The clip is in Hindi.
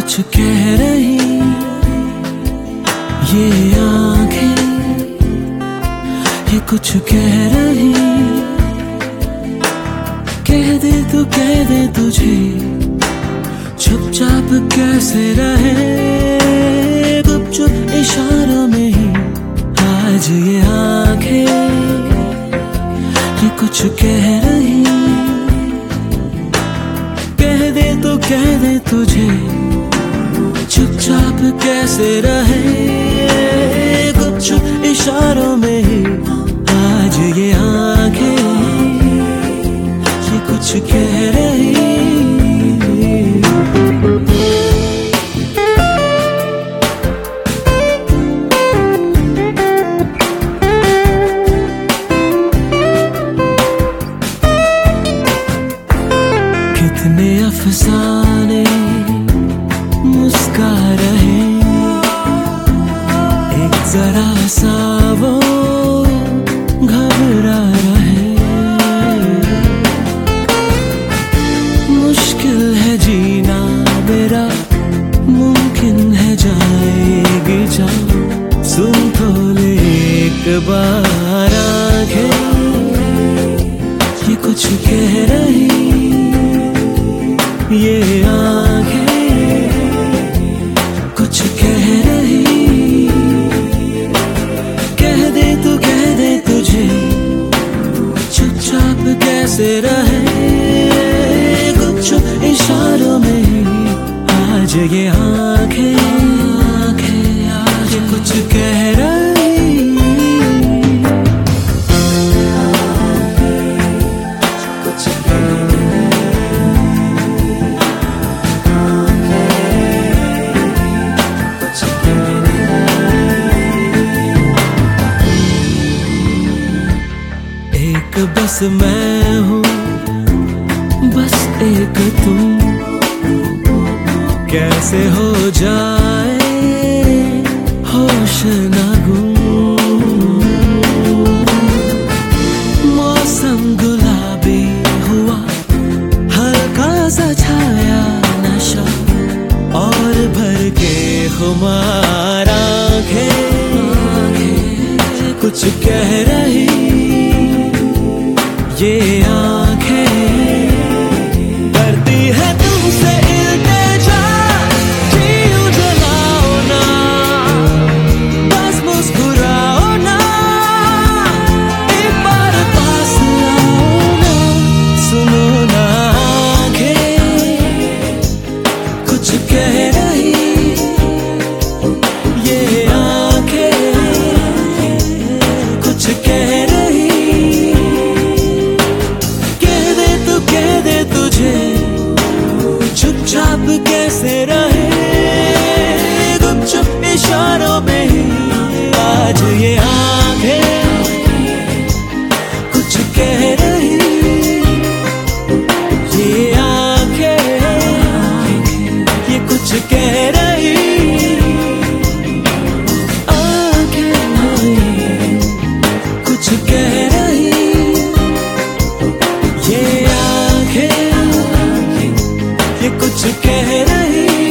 कुछ कह रही ये आंखें, ये कुछ कह रही। कह दे तुझे चुपचाप कैसे रहे, गुपचुप इशारों में ही आज ये आंखें, ये कुछ कह रही। कह दे तुझे चुपचाप कैसे रहे, गुपचुप इशारों में ही आज ये आंखें, ये कुछ कह रही। कितने अफसाने मुस्का रहे, एक जरा सा वो घबरा रहे। मुश्किल है जीना मेरा, मुमकिन है जाएगी जान। सुन तो ले एक बार आंखें, ये कुछ कह रही ये आंखें, कुछ कह रही। कह दे तुझे चुपचाप कैसे रहे, गुपचुप इशारों में ही आज ये आंखें, आज कुछ कह रही। बस मैं हूँ, बस एक तुम, कैसे हो जाए होश ना गुम। मौसम गुलाबी हुआ, हल्का सा छाया नशा, और भर के खुमार आंखें, कुछ कह रही ये आंखें। करती है तुमसे इल्तिजा, जी जलाओ ना, बस मुस्कुराओ ना, एक बार पास आओ ना। सुनो ना आंखें, कुछ कह रही ये आंखें, कुछ कह रही। चुपचाप कैसे रहे, गुपचुप इशारों में ही आज ये आंखें, कुछ कह रही ये आंखें, ये कुछ कह रही। आंखें कुछ कह रही ये आंखें, ये कुछ कह रही।